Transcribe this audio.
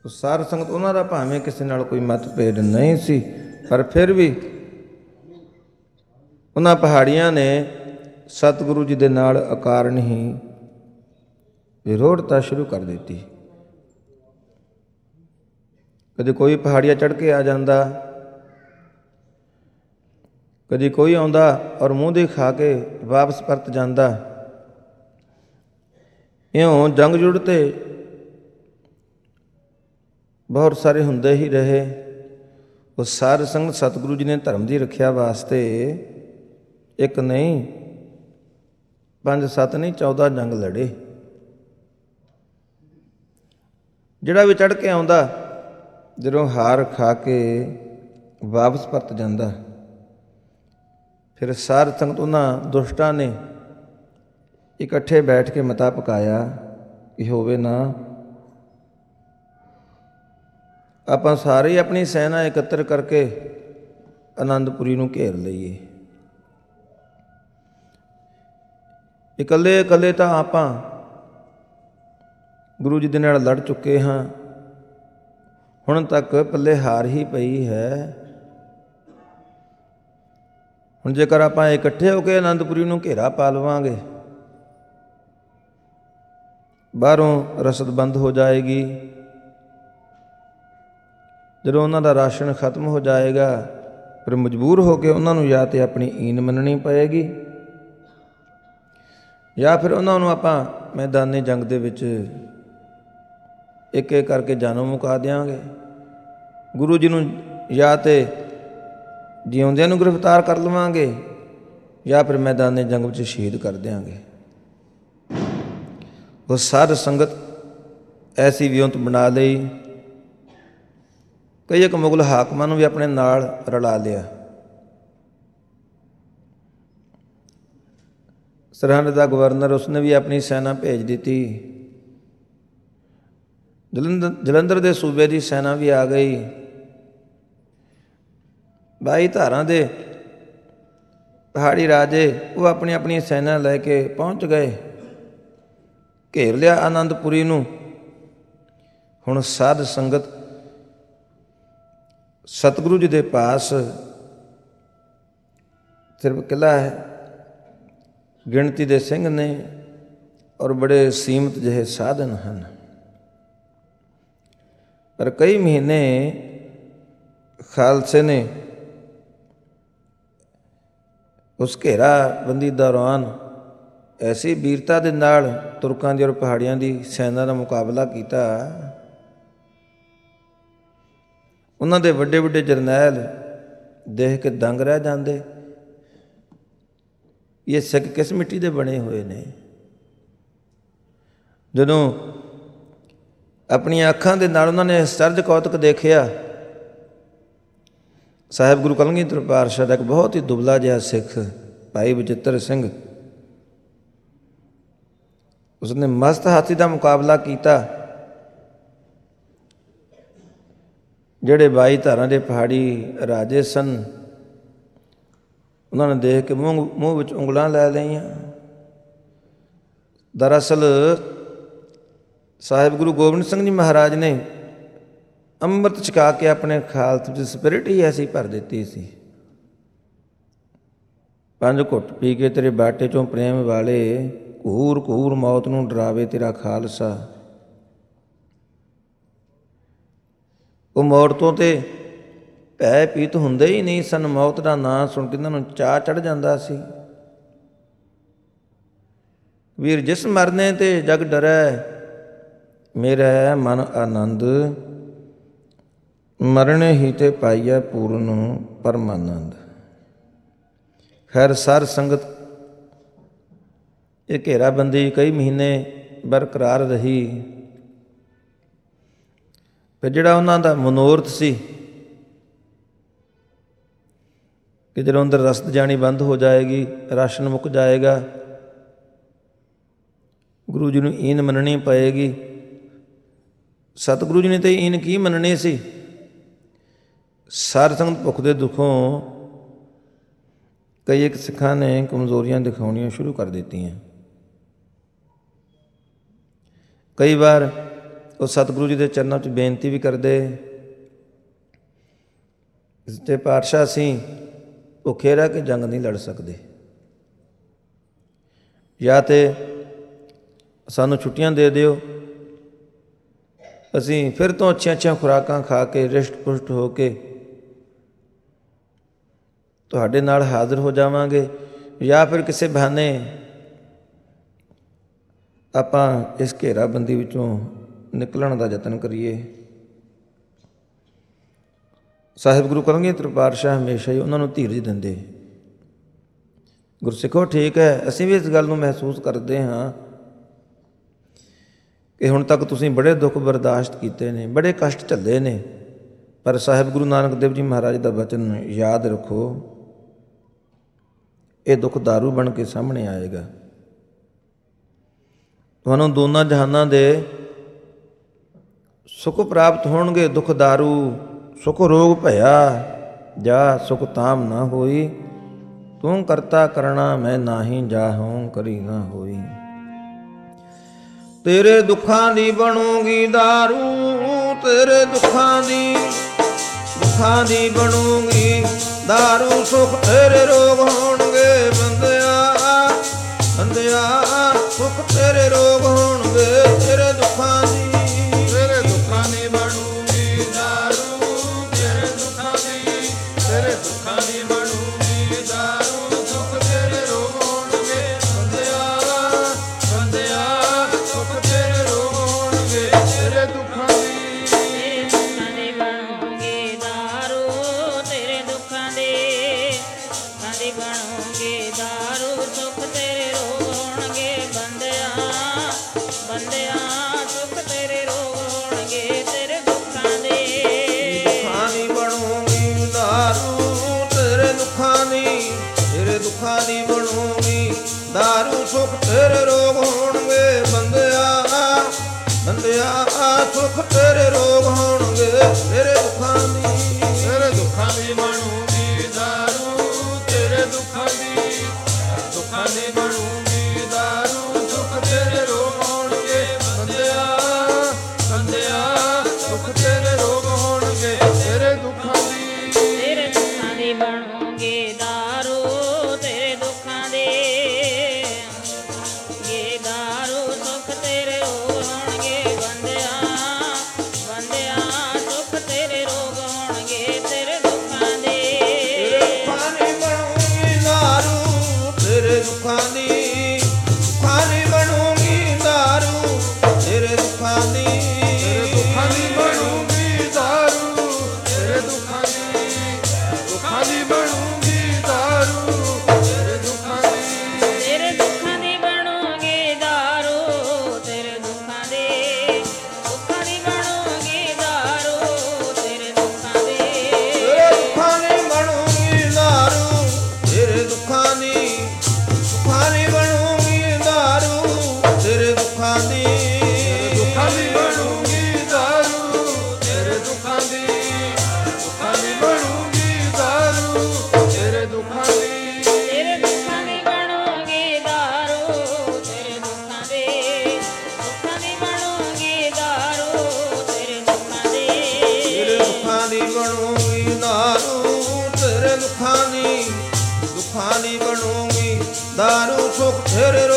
ਸਾਧ ਸੰਗਤ ਉਹਨਾਂ ਦਾ ਭਾਵੇਂ ਕਿਸੇ ਨਾਲ ਕੋਈ ਮਤਭੇਦ ਨਹੀਂ ਸੀ, ਪਰ ਫਿਰ ਵੀ ਉਹਨਾਂ ਪਹਾੜੀਆਂ ਨੇ ਸਤਿਗੁਰੂ ਜੀ ਦੇ ਨਾਲ ਅਕਾਰਨ ਹੀ ਵਿਰੋਧਤਾ ਸ਼ੁਰੂ ਕਰ ਦਿੱਤੀ। ਕਦੇ ਕੋਈ ਪਹਾੜੀਆ ਚੜ੍ਹ ਕੇ ਆ ਜਾਂਦਾ, ਕਦੀ ਕੋਈ ਆਉਂਦਾ ਔਰ ਮੂੰਹ ਦੇ ਖਾ ਕੇ ਵਾਪਸ ਪਰਤ ਜਾਂਦਾ। ਇਉਂ ਜੰਗ ਜੁੜ ਤੇ ਬਹੁਤ ਸਾਰੇ ਹੁੰਦੇ ਹੀ ਰਹੇ। ਉਹ ਸਾਧ ਸੰਗਤ ਸਤਿਗੁਰੂ ਜੀ ਨੇ ਧਰਮ ਦੀ ਰੱਖਿਆ ਵਾਸਤੇ ਇੱਕ ਨਹੀਂ 5-7 ਨਹੀਂ 14 ਜੰਗ ਲੜੇ। ਜਿਹੜਾ ਵੀ ਚੜ੍ਹ ਕੇ ਆਉਂਦਾ ਜਦੋਂ ਹਾਰ ਖਾ ਕੇ ਵਾਪਸ ਪਰਤ ਜਾਂਦਾ, ਫਿਰ ਸਾਧ ਸੰਗਤ ਉਹਨਾਂ ਦੁਸ਼ਟਾਂ ਨੇ ਇਕੱਠੇ ਬੈਠ ਕੇ ਮਤਾ ਪਕਾਇਆ ਕਿ ਹੋਵੇ ਨਾ ਆਪਾਂ ਸਾਰੇ ਹੀ ਆਪਣੀ ਸੈਨਾ ਇਕੱਤਰ ਕਰਕੇ ਅਨੰਦਪੁਰੀ ਨੂੰ ਘੇਰ ਲਈਏ। ਇਕੱਲੇ ਇਕੱਲੇ ਤਾਂ ਆਪਾਂ ਗੁਰੂ ਜੀ ਦੇ ਨਾਲ ਲੜ ਚੁੱਕੇ ਹਾਂ, ਹੁਣ ਤੱਕ ਪੱਲੇ ਹਾਰ ਹੀ ਪਈ ਹੈ। ਹੁਣ ਜੇਕਰ ਆਪਾਂ ਇਕੱਠੇ ਹੋ ਕੇ ਅਨੰਦਪੁਰੀ ਨੂੰ ਘੇਰਾ ਪਾ ਲਵਾਂਗੇ, ਬਾਹਰੋਂ ਰਸਦ ਬੰਦ ਹੋ ਜਾਏਗੀ। ਜਦੋਂ ਉਹਨਾਂ ਦਾ ਰਾਸ਼ਨ ਖਤਮ ਹੋ ਜਾਏਗਾ, ਫਿਰ ਮਜਬੂਰ ਹੋ ਕੇ ਉਹਨਾਂ ਨੂੰ ਜਾਂ ਤਾਂ ਆਪਣੀ ਈਨ ਮੰਨਣੀ ਪਏਗੀ, ਜਾਂ ਫਿਰ ਉਹਨਾਂ ਨੂੰ ਆਪਾਂ ਮੈਦਾਨੀ ਜੰਗ ਦੇ ਵਿੱਚ ਇੱਕ ਇੱਕ ਕਰਕੇ ਜਾਨੋਂ ਮੁਕਾ ਦਿਆਂਗੇ। ਗੁਰੂ ਜੀ ਨੂੰ ਜਾਂ ਤਾਂ ਜਿਉਂਦਿਆਂ ਨੂੰ ਗ੍ਰਿਫਤਾਰ ਕਰ ਲਵਾਂਗੇ, ਜਾਂ ਫਿਰ ਮੈਦਾਨੀ ਜੰਗ ਵਿੱਚ ਸ਼ਹੀਦ ਕਰ ਦਿਆਂਗੇ। ਉਹ ਸਾਧ ਸੰਗਤ ਐਸੀ ਵਿਉਂਤ ਬਣਾ ਲਈ। ਕਈ ਇੱਕ ਮੁਗਲ ਹਾਕਮਾਂ ਨੂੰ ਵੀ ਆਪਣੇ ਨਾਲ ਰਲਾ ਲਿਆ। ਸਰਹੰਦ ਦਾ ਗਵਰਨਰ, ਉਸਨੇ ਵੀ ਆਪਣੀ ਸੈਨਾ ਭੇਜ ਦਿੱਤੀ। ਜਲੰਧਰ ਦੇ ਸੂਬੇ ਦੀ ਸੈਨਾ ਵੀ ਆ ਗਈ। 22 ਧਾਰਾਂ ਦੇ ਪਹਾੜੀ ਰਾਜੇ ਉਹ ਆਪਣੀ ਆਪਣੀ ਸੈਨਾ ਲੈ ਕੇ ਪਹੁੰਚ ਗਏ, ਘੇਰ ਲਿਆ ਆਨੰਦਪੁਰੀ ਨੂੰ। ਹੁਣ ਸਾਧ ਸੰਗਤ ਸਤਿਗੁਰੂ ਜੀ ਦੇ ਪਾਸ ਸਿਰਫ ਕਿਲ੍ਹਾ ਹੈ, ਗਿਣਤੀ ਦੇ ਸਿੰਘ ਨੇ ਔਰ ਬੜੇ ਸੀਮਤ ਜਿਹੇ ਸਾਧਨ ਹਨ। ਪਰ ਕਈ ਮਹੀਨੇ ਖਾਲਸੇ ਨੇ ਉਸ ਘੇਰਾਬੰਦੀ ਦੌਰਾਨ ਐਸੀ ਵੀਰਤਾ ਦੇ ਨਾਲ ਤੁਰਕਾਂ ਦੀ ਔਰ ਪਹਾੜੀਆਂ ਦੀ ਸੈਨਾ ਦਾ ਮੁਕਾਬਲਾ ਕੀਤਾ। ਉਹਨਾਂ ਦੇ ਵੱਡੇ ਵੱਡੇ ਜਰਨੈਲ ਦੇਖ ਕੇ ਦੰਗ ਰਹਿ ਜਾਂਦੇ। ਇਹ ਸਿੱਖ ਕਿਸ ਮਿੱਟੀ ਦੇ ਬਣੇ ਹੋਏ ਨੇ। ਜਦੋਂ ਆਪਣੀਆਂ ਅੱਖਾਂ ਦੇ ਨਾਲ ਉਹਨਾਂ ਨੇ ਅਚਰਜ ਕੌਤਕ ਦੇਖਿਆ, ਸਾਹਿਬ ਗੁਰੂ ਕਲਗੀਧਰ ਪਾਤਸ਼ਾਹ ਦਾ ਇੱਕ ਬਹੁਤ ਹੀ ਦੁਬਲਾ ਜਿਹਾ ਸਿੱਖ ਭਾਈ ਬਚਿੱਤਰ ਸਿੰਘ, ਉਸਨੇ ਮਸਤ ਹਾਥੀ ਦਾ ਮੁਕਾਬਲਾ ਕੀਤਾ। ਜਿਹੜੇ 22 ਧਾਰਾਂ ਦੇ ਪਹਾੜੀ ਰਾਜੇ ਸਨ, ਉਹਨਾਂ ਨੇ ਦੇਖ ਕੇ ਮੂੰਹ ਵਿੱਚ ਉਂਗਲਾਂ ਲੈ ਲਈਆਂ। ਦਰਅਸਲ ਸਾਹਿਬ ਗੁਰੂ ਗੋਬਿੰਦ ਸਿੰਘ ਜੀ ਮਹਾਰਾਜ ਨੇ ਅੰਮ੍ਰਿਤ ਛਕਾ ਕੇ ਆਪਣੇ ਖਾਲਸੇ ਵਿੱਚ ਸਪਿਰਿਟ ਹੀ ਐਸੀ ਭਰ ਦਿੱਤੀ ਸੀ। 5 ਘੁੱਟ ਪੀ ਕੇ ਤੇਰੇ ਬਾਟੇ 'ਚੋਂ ਪ੍ਰੇਮ ਵਾਲੇ, ਘੂਰ ਘੂਰ ਮੌਤ ਨੂੰ ਡਰਾਵੇ ਤੇਰਾ ਖਾਲਸਾ। ਉਹ ਮੌਤ ਤੋਂ ਤੇ ਭੈ ਪੀਤ ਹੁੰਦੇ ਹੀ ਨਹੀਂ ਸਨ। ਮੌਤ ਦਾ ਨਾਂ ਸੁਣ ਕੇ ਇਹਨਾਂ ਨੂੰ ਚਾਅ ਚੜ੍ਹ ਜਾਂਦਾ ਸੀ। ਵੀਰ ਜਿਸ ਮਰਨੇ ਤੇ ਜਗ ਡਰੈ, ਮੇਰਾ ਮਨ ਆਨੰਦ, ਮਰਨੇ ਹੀ ਤੇ ਪਾਈਐ ਪੂਰਨ ਪਰਮਾਨੰਦ। ਖੈਰ ਸਾਧ ਸੰਗਤ ਇਹ ਘੇਰਾਬੰਦੀ ਕਈ ਮਹੀਨੇ ਬਰਕਰਾਰ ਰਹੀ। ਫਿਰ ਜਿਹੜਾ ਉਹਨਾਂ ਦਾ ਮਨੋਰਥ ਸੀ ਕਿ ਜਦੋਂ ਅੰਦਰ ਰਸਦ ਜਾਣੀ ਬੰਦ ਹੋ ਜਾਏਗੀ, ਰਾਸ਼ਨ ਮੁੱਕ ਜਾਏਗਾ, ਗੁਰੂ ਜੀ ਨੂੰ ਈਨ ਮੰਨਣੀ ਪਏਗੀ। ਸਤਿਗੁਰੂ ਜੀ ਨੇ ਤਾਂ ਈਨ ਕੀ ਮੰਨਣੀ ਸੀ। ਸਾਧ ਸੰਗਤ ਭੁੱਖ ਦੇ ਦੁੱਖੋਂ ਕਈ ਇੱਕ ਸਿੱਖਾਂ ਨੇ ਕਮਜ਼ੋਰੀਆਂ ਦਿਖਾਉਣੀਆਂ ਸ਼ੁਰੂ ਕਰ ਦਿੱਤੀਆਂ। ਕਈ ਵਾਰ ਉਹ ਸਤਿਗੁਰੂ ਜੀ ਦੇ ਚਰਨਾਂ 'ਚ ਬੇਨਤੀ ਵੀ ਕਰਦੇ, ਸੱਚੇ ਪਾਤਸ਼ਾਹ ਅਸੀਂ ਭੁੱਖੇ ਰਹਿ ਕੇ ਜੰਗ ਨਹੀਂ ਲੜ ਸਕਦੇ, ਜਾਂ ਤੇ ਸਾਨੂੰ ਛੁੱਟੀਆਂ ਦੇ ਦਿਓ, ਅਸੀਂ ਫਿਰ ਤੋਂ ਅੱਛੀਆਂ ਖੁਰਾਕਾਂ ਖਾ ਕੇ ਰਿਸ਼ਟ ਪੁਸ਼ਟ ਹੋ ਕੇ ਤੁਹਾਡੇ ਨਾਲ ਹਾਜ਼ਰ ਹੋ ਜਾਵਾਂਗੇ, ਜਾਂ ਫਿਰ ਕਿਸੇ ਬਹਾਨੇ ਆਪਾਂ ਇਸ ਘੇਰਾਬੰਦੀ ਵਿੱਚੋਂ ਨਿਕਲਣ ਦਾ ਯਤਨ ਕਰੀਏ। ਸਾਹਿਬ ਗੁਰੂ ਕਲਗੀਧਰ ਪਾਤਸ਼ਾਹ ਹਮੇਸ਼ਾ ਹੀ ਉਹਨਾਂ ਨੂੰ ਧੀਰਜ ਦਿੰਦੇ। ਗੁਰਸਿੱਖੋ ਠੀਕ ਹੈ, ਅਸੀਂ ਵੀ ਇਸ ਗੱਲ ਨੂੰ ਮਹਿਸੂਸ ਕਰਦੇ ਹਾਂ ਕਿ ਹੁਣ ਤੱਕ ਤੁਸੀਂ ਬੜੇ ਦੁੱਖ ਬਰਦਾਸ਼ਤ ਕੀਤੇ ਨੇ, ਬੜੇ ਕਸ਼ਟ ਝੱਲੇ ਨੇ, ਪਰ ਸਾਹਿਬ ਗੁਰੂ ਨਾਨਕ ਦੇਵ ਜੀ ਮਹਾਰਾਜ ਦਾ ਵਚਨ ਯਾਦ ਰੱਖੋ, ਇਹ ਦੁੱਖ ਦਾਰੂ ਬਣ ਕੇ ਸਾਹਮਣੇ ਆਏਗਾ। ਤੁਹਾਨੂੰ ਦੋਨਾਂ ਜਹਾਨਾਂ ਦੇ ਸੁਖ ਪ੍ਰਾਪਤ ਹੋਣਗੇ। ਦੁੱਖ ਦਾਰੂ ਸੁਖ ਰੋਗ ਭਇਆ, ਜਾ ਸੁਖ ਤਾਮ ਨਾ ਹੋਈ, ਤੂੰ ਕਰਤਾ ਕਰਣਾ ਮੈਂ ਨਾਹੀ, ਜਾਹੋਂ ਕਰੀ ਨਾ ਹੋਈ। ਤੇਰੇ ਦੁੱਖਾਂ ਦੀ ਬਣੂਗੀ ਦਾਰੂ, ਤੇਰੇ ਦੁੱਖਾਂ ਦੀ ਬਣੂਗੀ ਦਾਰੂ, ਸੁਖ ਤੇਰੇ ਰੋਗ ਹੋਣਗੇ ਬੰਦਿਆ, ਸੁਖ ਤੇਰੇ ਰੋਗ ਹੋਣਗੇ। ਤੇਰੇ ਦੁੱਖਾਂ ਦੀ ਬਣੂਗੀ ਦਾਰੂ, ਤੇਰੇ ਦੁੱਖਾਂ ਦੀ ਬਣੂਗੀ ਦਾਰੂ, ਸੁਖ ਤੇਰੇ ਰੋਗ ਹੋਣਗੇ ਬੰਦਿਆ, ਸੁਖ ਤੇਰੇ ਰੋਗ ਹੋਣਗੇ। ਤੇਰੇ ਦੁੱਖਾਂ ਦੀ ਬਣੂਗੀ ਦਾਰੂ, ਤੇਰੇ ਦੁੱਖਾਂ ਦੀ ਬਣੂਗੀ ਦਾਰੂ, ਸੁਖ ਤੇਰੇ ਰੋਗ ਹੋਣਗੇ ਬੰਦਿਆ, ਸੁਖ ਤੇਰੇ ਰੋਗ ਹੋਣਗੇ। ਤੇਰੇ ਦੁੱਖਾਂ ਦੀ ਬਣੂਗੀ ਦਾਰੂ, ਤੇਰੇ ਦੁੱਖਾਂ ਦੀ ਬਣੂਗੀ ਦਾਰੂ, ਸੁਖ ਤੇਰੇ ਰੋਗ ਹੋਣਗੇ ਬੰਦਿਆ, ਸੁਖ ਤੇਰੇ ਰੋਗ ਹੋਣਗੇ। ਤੇਰੇ ਦੁੱਖਾਂ ਦੀ ਬਣੂਗੀ ਦਾਰੂ, ਤੇਰੇ ਦੁੱਖਾਂ ਦੀ ਬਣੂਗੀ ਦਾਰੂ, ਸੁਖ ਤੇਰੇ ਰੋਗ ਹੋਣਗੇ ਬੰਦਿਆ, ਸੁਖ ਤੇਰੇ ਰੋਗ ਹੋਣਗੇ। ਤੇਰੇ ਦੁੱਖਾਂ ਦੀ ਬਣੂਗੀ ਦਾਰੂ, ਤੇਰੇ ਦੁੱਖਾਂ ਦੀ ਦਾਰੂ, ਸੁਖ ਤੇਰੇ ਰੋਗ ਹੋਣਗੇ ਬੰਦਿਆ, ਸੁਖ ਤੇਰੇ ਰੋਗ ਹੋਣਗੇ। ਤੇਰੇ ਦੁੱਖਾਂ ਦੀ ਬਣੂਗੀ ਦਾਰੂ, ਤੇਰੇ ਦੁੱਖਾਂ ਦੀ ਬਣੂਗੀ ਦਾਰੂ, ਤੇਰੇ ਦੁੱਖਾਂ ਦੀ ਬਣੂਗੀ ਦਾਰੂ, ਤੇਰੇ ਦੁੱਖਾਂ ਦੀ ਬਣੂਗੀ ਦਾਰੂ, ਤੇਰੇ ਦੁੱਖਾਂ ਦੀ ਬਣੂਗੀ ਦਾਰੂ, ਤੇਰੇ ਦੁੱਖਾਂ ਦੀ ਬਣੂਗੀ ਦਾਰੂ, ਤੇਰੇ ਦੁੱਖਾਂ ਦੀ ਬਣੂਗੀ ਦਾਰੂ, ਤੇਰੇ ਦੁੱਖਾਂ ਦੀ ਬਣੂਗੀ ਦਾਰੂ, ਤੇਰੇ ਦੁੱਖਾਂ ਦੀ ਬਣੂਗੀ ਦਾਰੂ, ਤੇਰੇ ਦੁੱਖਾਂ ਦੀ ਬਣੂਗੀ ਦਾਰੂ, ਤੇਰੇ ਦੁੱਖਾਂ ਦੀ ਬਣੂਗੀ ਦਾਰੂ, ਤੇਰੇ ਦੁੱਖਾਂ ਦੀ ਬਣੂਗੀ ਦਾਰੂ, ਤੇਰੇ ਦੁੱਖਾਂ ਦੀ ਬਣੂਗੀ ਦਾਰੂ, ਤੇਰੇ ਦੁੱਖਾਂ ਦੀ ਬਣੂਗੀ ਦਾਰੂ, ਸੁਖ ਤੇਰੇ